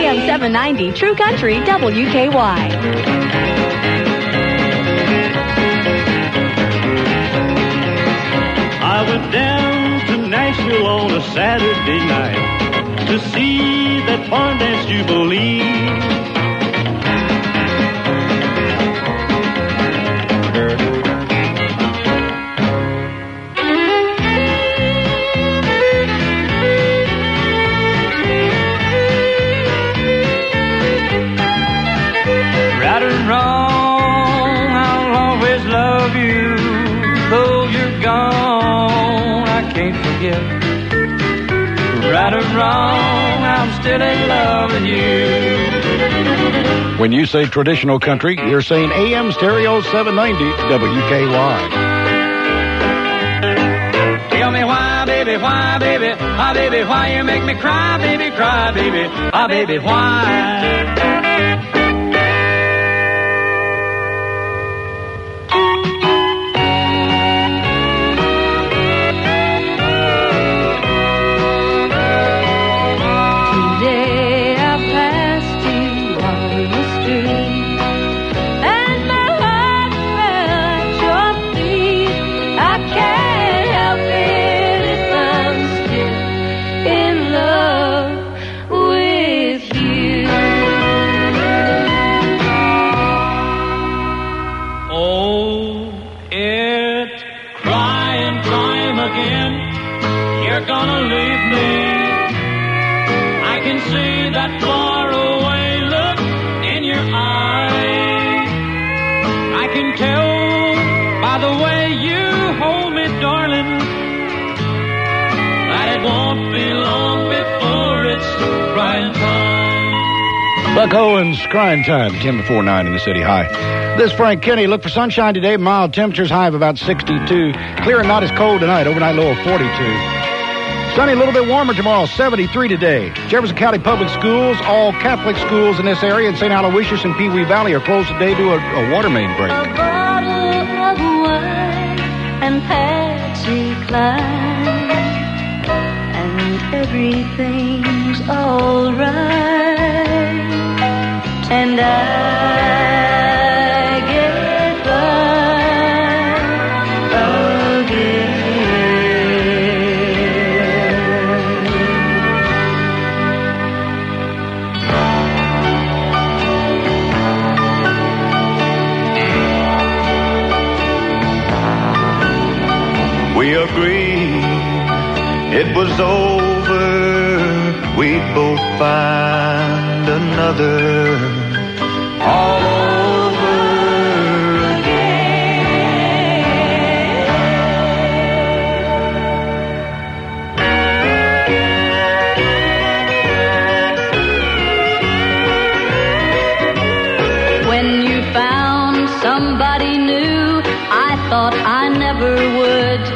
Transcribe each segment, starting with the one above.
AM 790 True Country WKY. I went down to Nashville on a Saturday night to see that barn dance jubilee. Right or wrong, I'll always love you. Though you're gone, I can't forget. Right or wrong, I'm still in love with you. When you say traditional country, you're saying AM Stereo 790 WKY. Tell me why, baby, why, baby, why, baby, why you make me cry, baby, why, baby, why? Gonna leave me. I can see that far away look in your eyes. I can tell by the way you hold me, darling, that it won't be long before it's crying time. Buck Owens, crying time, 10 before 9 in the city. Hi. This is Frank Kenny. Look for sunshine today. Mild temperatures, high of about 62. Clear and not as cold tonight. Overnight low of 42. Sunny, a little bit warmer tomorrow, 73 today. Jefferson County Public Schools, all Catholic schools in this area in St. Aloysius and Pee Wee Valley are closed today due to a water main break. A bottle of wine and Patsy Cline, and everything's all right, and I get by again. We agreed it was over, we'd both find another all over again. When you found somebody new, I thought I never would.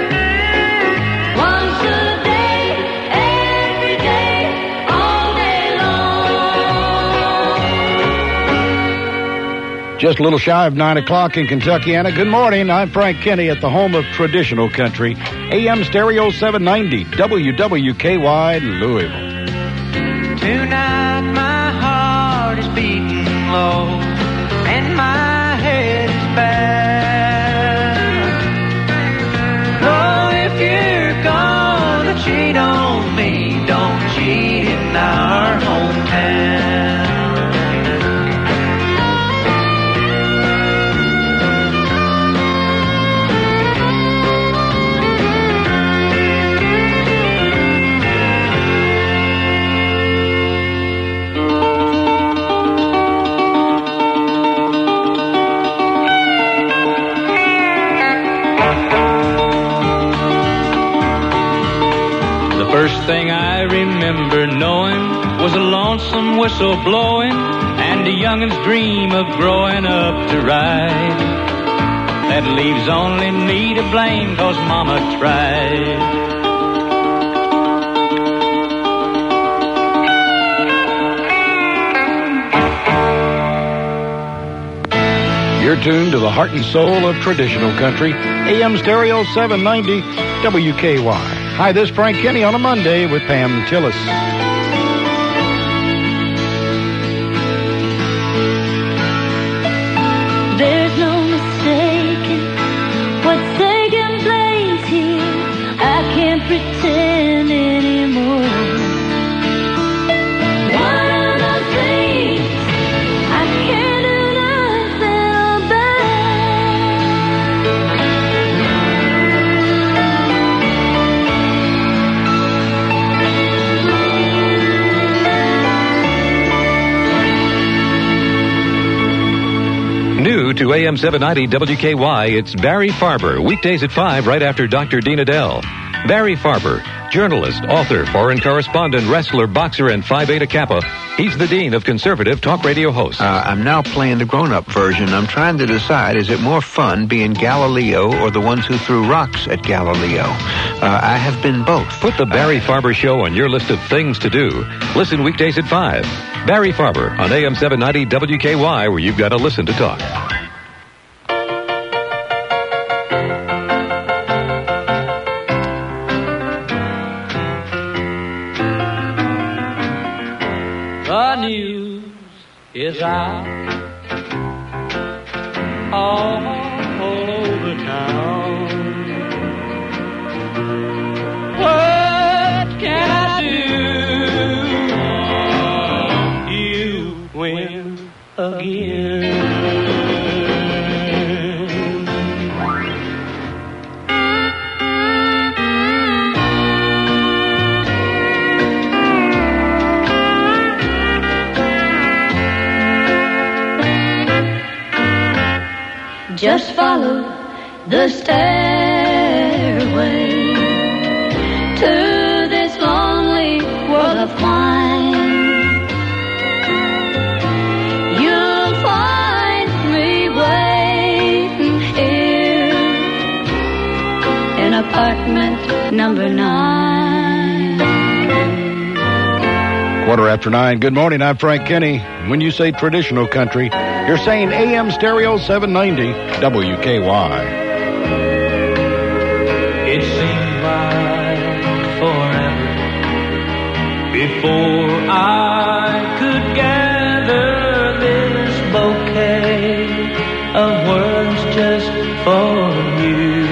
Just a little shy of 9 o'clock in Kentuckiana. Good morning. I'm Frank Kenny at the home of traditional country. AM Stereo 790, WWKY, Louisville. Tonight my heart is beating low and my head is bad. Oh, if you're gonna cheat on me, don't cheat in our hometown. First thing I remember knowing was a lonesome whistle blowing and a youngin's dream of growing up to ride. That leaves only me to blame 'cause Mama tried. You're tuned to the heart and soul of traditional country. AM Stereo 790 WKY. Hi, this is Frank Kenny on a Monday with Pam Tillis. you to AM 790 WKY. It's Barry Farber, weekdays at 5 right after Dr. Dean Adele. Barry Farber, journalist, author, foreign correspondent, wrestler, boxer, and Phi Beta Kappa. He's the dean of conservative talk radio hosts. I'm now playing the grown-up version. I'm trying to decide, is it more fun being Galileo or the ones who threw rocks at Galileo? I have been both. Put the Barry Farber Show on your list of things to do. Listen weekdays at 5. Barry Farber on AM 790 WKY, where you've got to listen to talk. The news is out all over town. What can I do? You win again. Just follow the stairway to this lonely world of mine. You'll find me waiting here in apartment number 9. 9:15. Good morning, I'm Frank Kenny. When you say traditional country, you're saying AM Stereo 790 WKY. It seemed like forever before I could gather this bouquet of words just for you.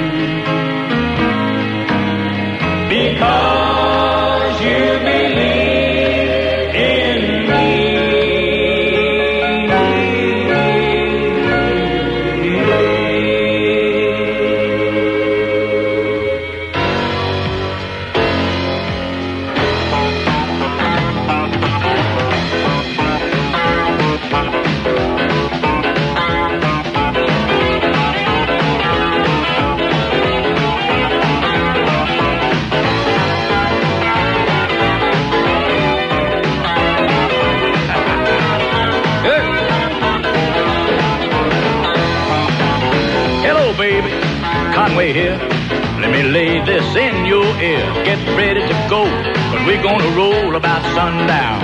Because you believe in me. Baby, Conway here. Let me lay this in your ear. Get ready to go, but we're gonna roll about sundown.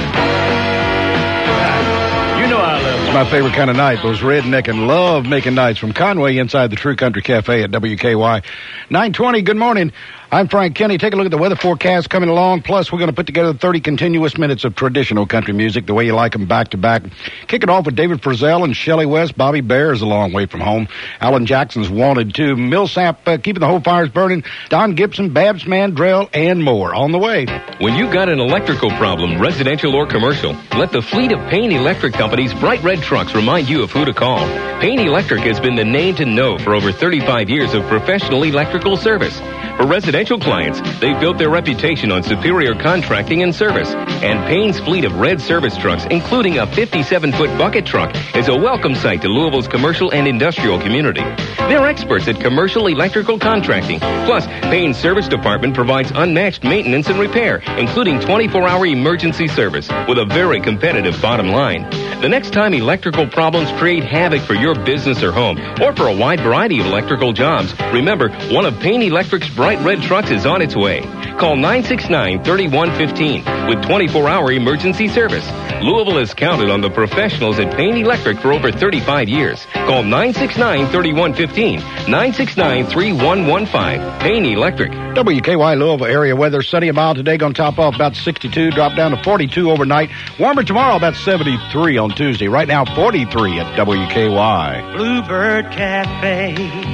You know I love It's my favorite kind of night. Those redneckin' love making nights from Conway inside the True Country Cafe at WKY. 9:20, good morning. I'm Frank Kenny. Take a look at the weather forecast coming along. Plus, we're going to put together 30 continuous minutes of traditional country music, the way you like them, back to back. Kick it off with David Frizzell and Shelley West. Bobby Bear is a long way from home. Alan Jackson's Wanted too. Millsap keeping the whole fires burning. Don Gibson, Babs Mandrell, and more on the way. When you've got an electrical problem, residential or commercial, let the fleet of Payne Electric Company's bright red trucks remind you of who to call. Payne Electric has been the name to know for over 35 years of professional electrical service. For residential clients, they've built their reputation on superior contracting and service. And Payne's fleet of red service trucks, including a 57-foot bucket truck, is a welcome sight to Louisville's commercial and industrial community. They're experts at commercial electrical contracting. Plus, Payne's service department provides unmatched maintenance and repair, including 24-hour emergency service with a very competitive bottom line. The next time electrical problems create havoc for your business or home, or for a wide variety of electrical jobs, remember, one of Payne Electric's bright red trucks is on its way. Call 969-3115 with 24-hour emergency service. Louisville has counted on the professionals at Payne Electric for over 35 years. Call 969-3115, 969-3115. Payne Electric. WKY Louisville area weather. Sunny, a mile today, going to top off about 62, drop down to 42 overnight. Warmer tomorrow, about 73 on Tuesday. Right now, 43 at WKY. Bluebird Cafe.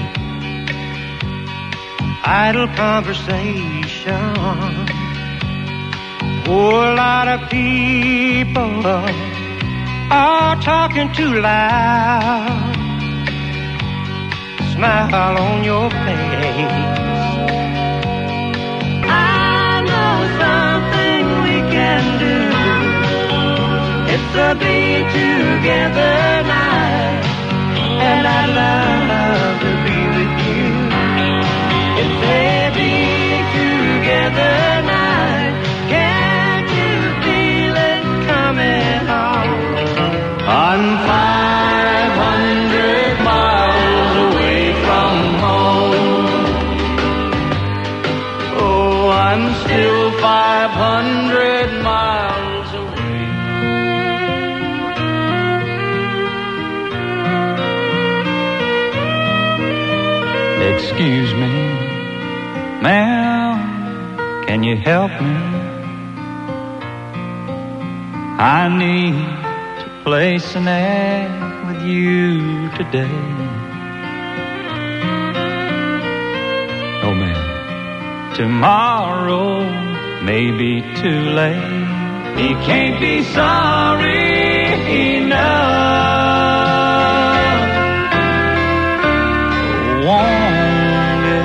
Idle conversation. Whole lot of people are talking too loud. Smile on your face. I know something we can do. It's a be together night. and I'd love to be with you. It's every together night. Can't you feel it coming on? I'm 500 miles away from home. Oh, I'm still 500 miles away. Excuse me, ma'am, can you help me? I need to place an ad with you today. Oh, ma'am, tomorrow may be too late. He can't be sorry enough. Won't it?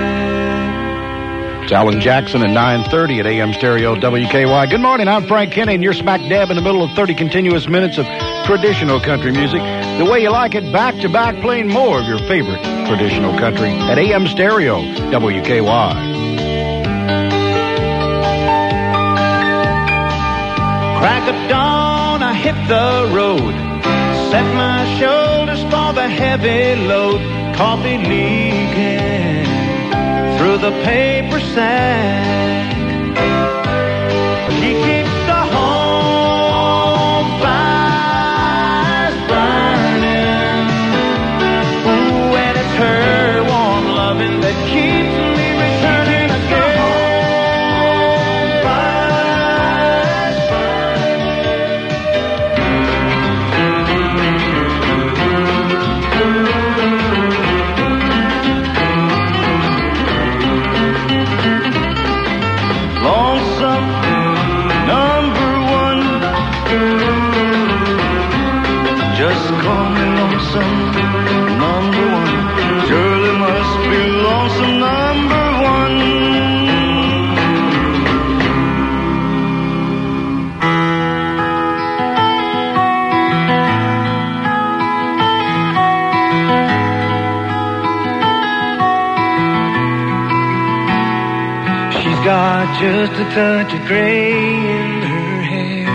It's Alan Jackson at 9:30 at AM Stereo WKY. Good morning, I'm Frank Kenny, and you're smack dab in the middle of 30 continuous minutes of traditional country music. The way you like it, back to back, playing more of your favorite traditional country at AM Stereo WKY. Crack of dawn, I hit the road. Set my shoulders for the heavy load. Coffee leaking through the paper sack. She keeps the home fires burning. Ooh, and it's her warm loving that keeps me returning again. Number one, surely must be lonesome. Number one. She's got just a touch of gray in her hair.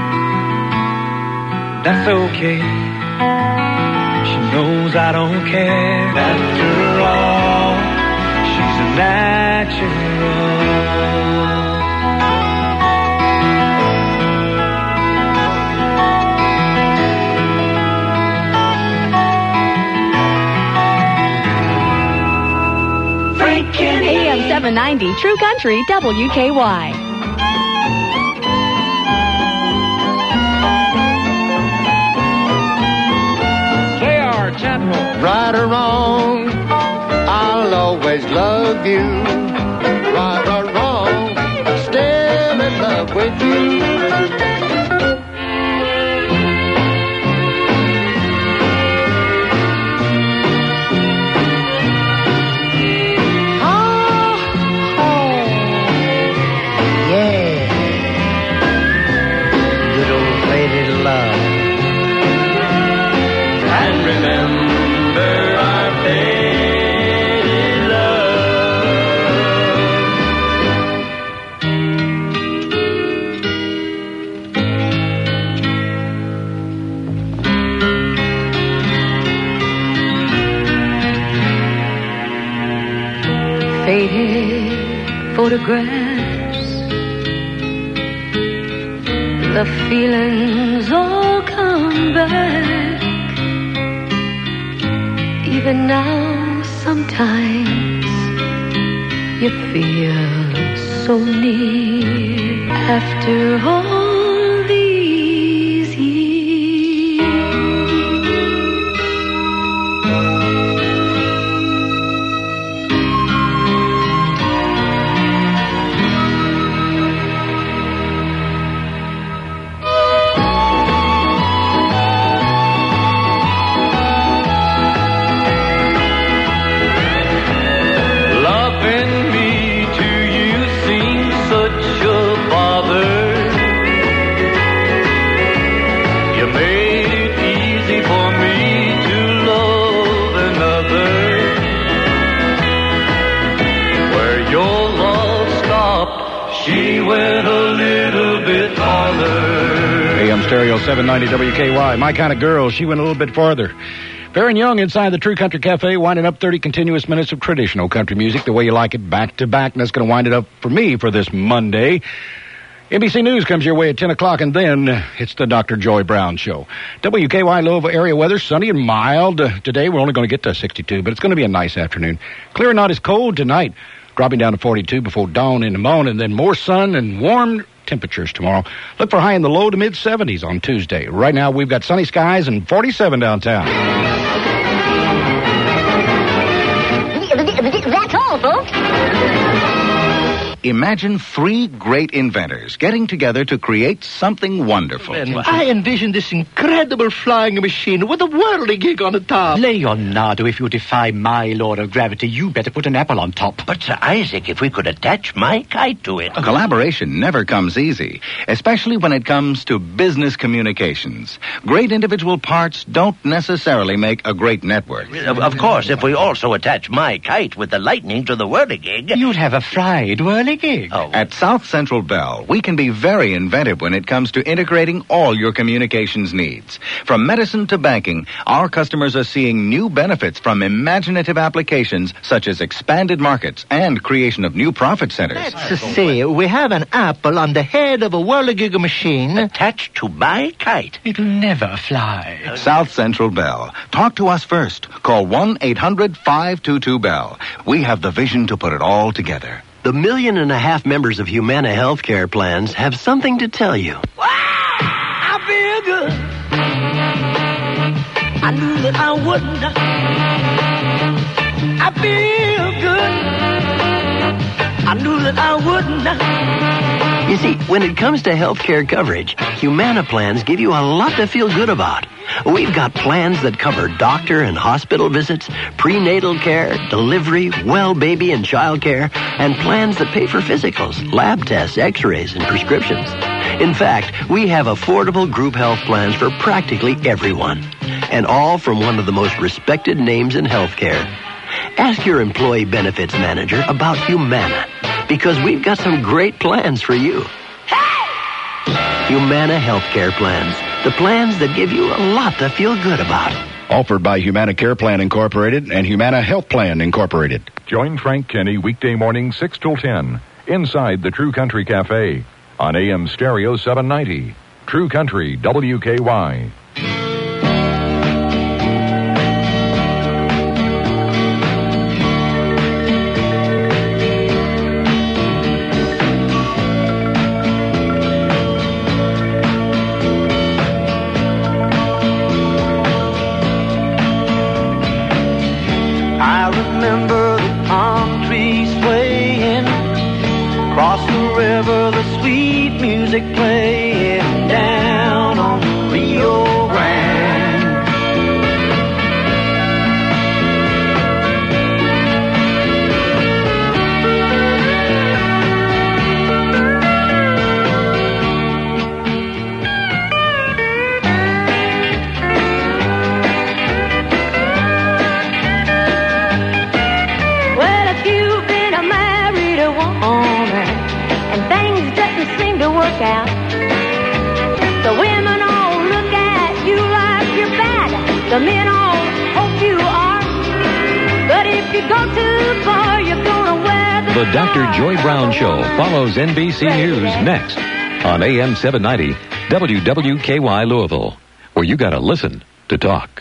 That's okay. Knows I don't care. After all, she's a natural. Frank Kenny. AM 790 True Country WKY. Right or wrong, I'll always love you. Right or wrong, still in love with you. Yeah. Good old faded love. And remember our faded love. Faded photographs, the feelings all come back. Even now, sometimes you feel so near after all these years. bit farther. AM Stereo 790 WKY. My Kind of Girl, she went a little bit farther. Farron Young inside the True Country Cafe, winding up 30 continuous minutes of traditional country music the way you like it, back to back. And that's going to wind it up for me for this Monday. NBC News comes your way at 10 o'clock, and then it's the Dr. Joy Brown Show. WKY Louisville area weather, sunny and mild. Today we're only going to get to 62, but it's going to be a nice afternoon. Clear and not as cold tonight, dropping down to 42 before dawn in the morning, and then more sun and warm temperatures tomorrow. Look for high in the low to mid-70s on Tuesday. Right now we've got sunny skies and 47 downtown. That's all, folks. Imagine three great inventors getting together to create something wonderful. I envision this incredible flying machine with a whirligig on the top. Leonardo, if you defy my law of gravity, you better put an apple on top. But, Sir Isaac, if we could attach my kite to it... Collaboration never comes easy, especially when it comes to business communications. Great individual parts don't necessarily make a great network. Of course, if we also attach my kite with the lightning to the whirligig... You'd have a fried whirligig. Oh. At South Central Bell, we can be very inventive when it comes to integrating all your communications needs. From medicine to banking, our customers are seeing new benefits from imaginative applications such as expanded markets and creation of new profit centers. That's to say, we have an apple on the head of a whirligig machine attached to my kite. It'll never fly. South Central Bell. Talk to us first. Call 1-800-522-BELL. We have the vision to put it all together. The 1.5 million members of Humana healthcare plans have something to tell you. Wow! I feel good. I knew that I wouldn't. I feel good. I knew that I wouldn't. You see, when it comes to healthcare coverage, Humana plans give you a lot to feel good about. We've got plans that cover doctor and hospital visits, prenatal care, delivery, well baby and child care, and plans that pay for physicals, lab tests, x-rays, and prescriptions. In fact, we have affordable group health plans for practically everyone, and all from one of the most respected names in healthcare. Ask your employee benefits manager about Humana, because we've got some great plans for you. Humana healthcare plans. The plans that give you a lot to feel good about. Offered by Humana Care Plan Incorporated and Humana Health Plan Incorporated. Join Frank Kenny weekday morning 6 till 10 inside the True Country Cafe on AM Stereo 790. True Country WKY. Playing down on the Rio Grande. Well, if you've been a married woman and things doesn't seem to work out, the women all look at you like you're bad. The men all hope you are. But if you go too far, you're gonna wear The Dr. Joy Brown Show follows NBC News next on AM 790 WWKY Louisville, where you gotta listen to talk.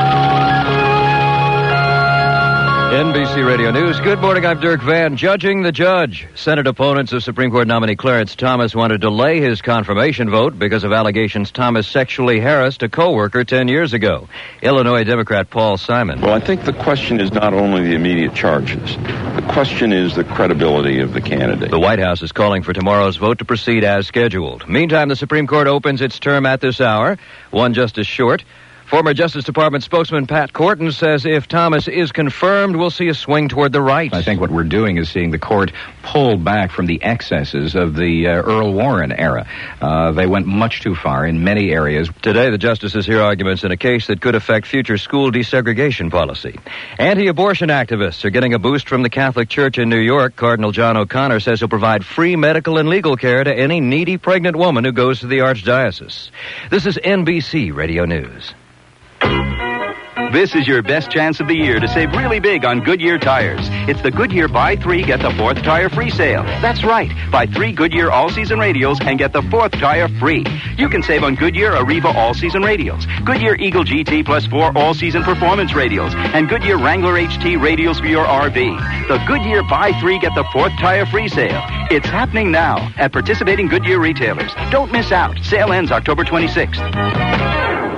NBC Radio News. Good morning, I'm Dirk Van. Judging the judge. Senate opponents of Supreme Court nominee Clarence Thomas want to delay his confirmation vote because of allegations Thomas sexually harassed a co-worker 10 years ago. Illinois Democrat Paul Simon. Well, I think the question is not only the immediate charges. The question is the credibility of the candidate. The White House is calling for tomorrow's vote to proceed as scheduled. Meantime, the Supreme Court opens its term at this hour. One justice short. Former Justice Department spokesman Pat Korten says if Thomas is confirmed, we'll see a swing toward the right. I think what we're doing is seeing the court pull back from the excesses of the Earl Warren era. They went much too far in many areas. Today, the justices hear arguments in a case that could affect future school desegregation policy. Anti-abortion activists are getting a boost from the Catholic Church in New York. Cardinal John O'Connor says he'll provide free medical and legal care to any needy pregnant woman who goes to the Archdiocese. This is NBC Radio News. This is your best chance of the year to save really big on Goodyear tires. It's the Goodyear Buy 3, Get the 4th Tire Free sale. That's right. Buy 3 Goodyear All-Season Radials and get the 4th tire free. You can save on Goodyear Arriva All-Season Radials, Goodyear Eagle GT plus 4 All-Season Performance Radials, and Goodyear Wrangler HT Radials for your RV. The Goodyear Buy 3, Get the 4th Tire Free sale. It's happening now at participating Goodyear retailers. Don't miss out. Sale ends October 26th.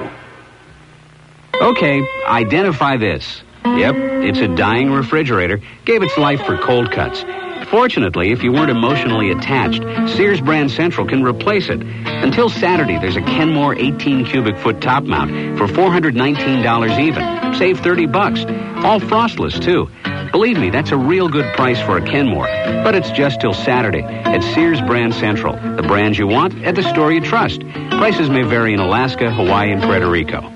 Okay, identify this. Yep, it's a dying refrigerator. Gave its life for cold cuts. Fortunately, if you weren't emotionally attached, Sears Brand Central can replace it. Until Saturday, there's a Kenmore 18 cubic foot top mount for $419 even. Save $30. All frostless, too. Believe me, that's a real good price for a Kenmore. But it's just till Saturday at Sears Brand Central. The brands you want at the store you trust. Prices may vary in Alaska, Hawaii, and Puerto Rico.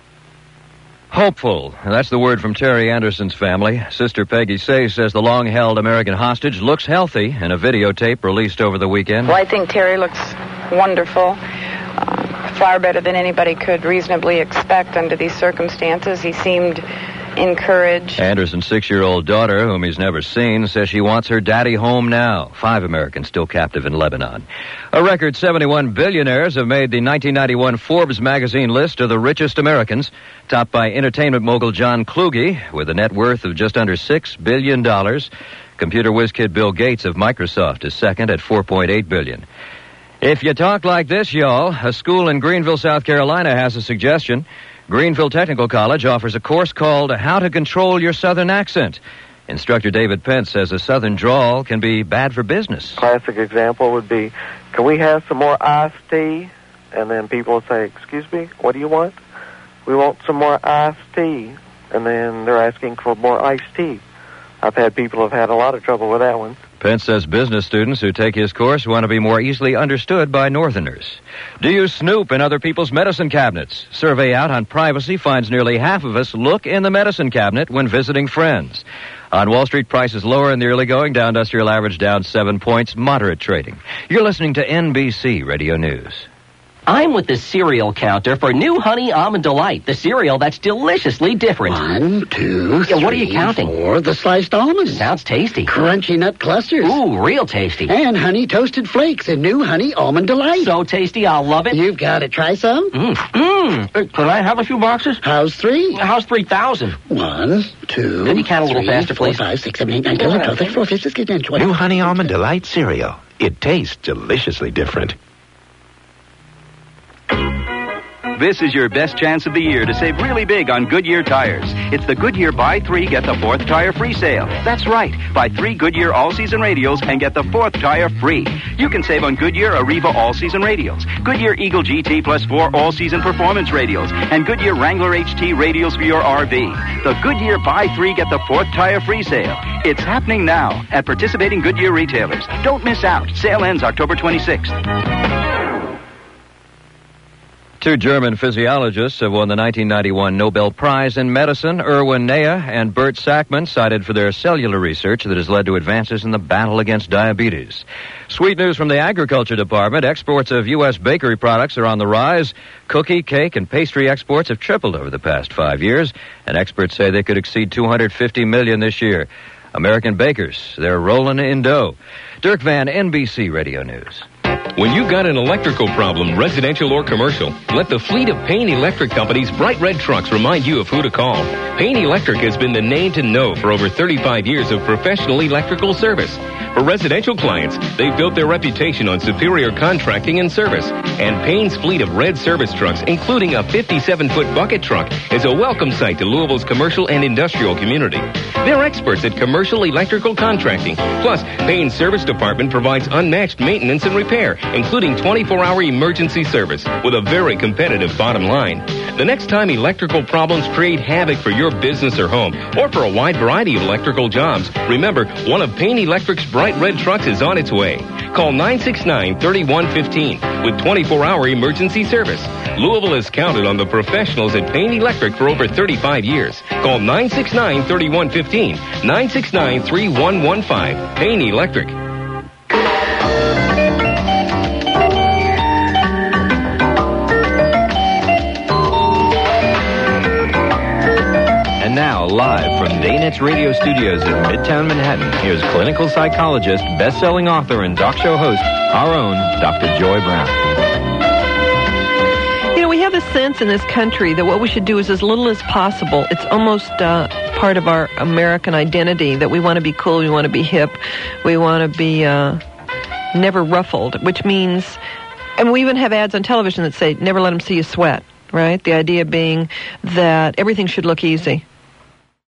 Hopeful. That's the word from Terry Anderson's family. Sister Peggy Say says the long-held American hostage looks healthy in a videotape released over the weekend. Well, I think Terry looks wonderful. Far better than anybody could reasonably expect under these circumstances. He seemed encouraged. Anderson's 6-year-old daughter, whom he's never seen, says she wants her daddy home now. 5 Americans still captive in Lebanon. A record 71 billionaires have made the 1991 Forbes magazine list of the richest Americans, topped by entertainment mogul John Kluge, with a net worth of just under $6 billion. Computer whiz kid Bill Gates of Microsoft is second at $4.8 billion. If you talk like this, y'all, a school in Greenville, South Carolina has a suggestion. Greenville Technical College offers a course called How to Control Your Southern Accent. Instructor David Pence says a Southern drawl can be bad for business. Classic example would be, can we have some more iced tea? And then people will say, excuse me, what do you want? We want some more iced tea. And then they're asking for more iced tea. I've had people who have had a lot of trouble with that one. Pence says business students who take his course want to be more easily understood by Northerners. Do you snoop in other people's medicine cabinets? Survey out on privacy finds nearly half of us look in the medicine cabinet when visiting friends. On Wall Street, prices lower in the early going. Dow Industrial Average down 7 points. Moderate trading. You're listening to NBC Radio News. I'm with the cereal counter for New Honey Almond Delight, the cereal that's deliciously different. 1, 2, 3, what are you counting? 4, the sliced almonds. Sounds tasty. Crunchy nut clusters. Ooh, real tasty. And honey toasted flakes in New Honey Almond Delight. So tasty, I'll love it. You've got to try some. Could I have a few boxes? How's 3? How's 3,000? 1, 2, Could you count a little 3, faster, 4, please? 5, 6, 7, 8, 9, 10, 11, 12, 13, 14, 15, 16, 17, 20. New Honey Almond Delight cereal. It tastes deliciously different. This is your best chance of the year to save really big on Goodyear tires. It's the Goodyear Buy 3, Get the 4th Tire Free sale. That's right. Buy 3 Goodyear All-Season Radials and get the 4th tire free. You can save on Goodyear Arriva All-Season Radials, Goodyear Eagle GT plus 4 All-Season Performance Radials, and Goodyear Wrangler HT Radials for your RV. The Goodyear Buy 3, Get the 4th Tire Free sale. It's happening now at participating Goodyear retailers. Don't miss out. Sale ends October 26th. 2 German physiologists have won the 1991 Nobel Prize in Medicine. Erwin Naya and Bert Sackman, cited for their cellular research that has led to advances in the battle against diabetes. Sweet news from the Agriculture Department. Exports of U.S. bakery products are on the rise. Cookie, cake, and pastry exports have tripled over the past 5 years, and experts say they could exceed $250 million this year. American bakers, they're rolling in dough. Dirk Van, NBC Radio News. When you've got an electrical problem, residential or commercial, let the fleet of Payne Electric Company's bright red trucks remind you of who to call. Payne Electric has been the name to know for over 35 years of professional electrical service. For residential clients, they've built their reputation on superior contracting and service. And Payne's fleet of red service trucks, including a 57-foot bucket truck, is a welcome sight to Louisville's commercial and industrial community. They're experts at commercial electrical contracting. Plus, Payne's service department provides unmatched maintenance and repair, including 24-hour emergency service with a very competitive bottom line. The next time electrical problems create havoc for your business or home, or for a wide variety of electrical jobs, remember, one of Payne Electric's bright red trucks is on its way. Call 969-3115 with 24-hour emergency service. Louisville has counted on the professionals at Payne Electric for over 35 years. Call 969-3115, 969-3115. Payne Electric. And now, live from Daynet's radio studios in Midtown Manhattan, here's clinical psychologist, best-selling author, and talk show host, our own Dr. Joy Brown. You know, we have a sense in this country that what we should do is as little as possible. It's almost part of our American identity that we want to be cool, we want to be hip, we want to be never ruffled, which means, and we even have ads on television that say, never let them see you sweat. Right? The idea being that everything should look easy.